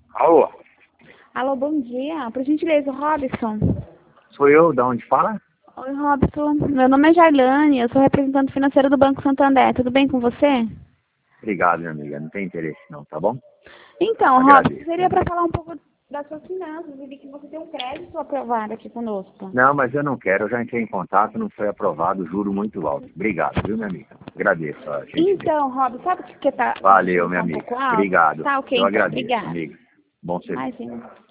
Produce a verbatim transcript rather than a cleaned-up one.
Alô? Alô, bom dia. Por gentileza, Robson. Sou eu, da onde fala? Oi, Robson. Meu nome é Jailane, eu sou representante financeira do Banco Santander. Tudo bem com você? Obrigado, minha amiga. Não tem interesse não, tá bom? Então, Agradeço. Robson, seria para falar um pouco das suas finanças. Eu vi que você tem um crédito aprovado aqui conosco. Não, mas eu não quero. Eu já entrei em contato, não foi aprovado, juro muito alto. Obrigado, viu, minha amiga? Agradeço a gente. Então, Robson, sabe o que tá... Valeu, minha tá um amiga. pouco alto? Obrigado. Tá, ok, Eu então. agradeço, Obrigada. amiga. Bom serviço. Imagina.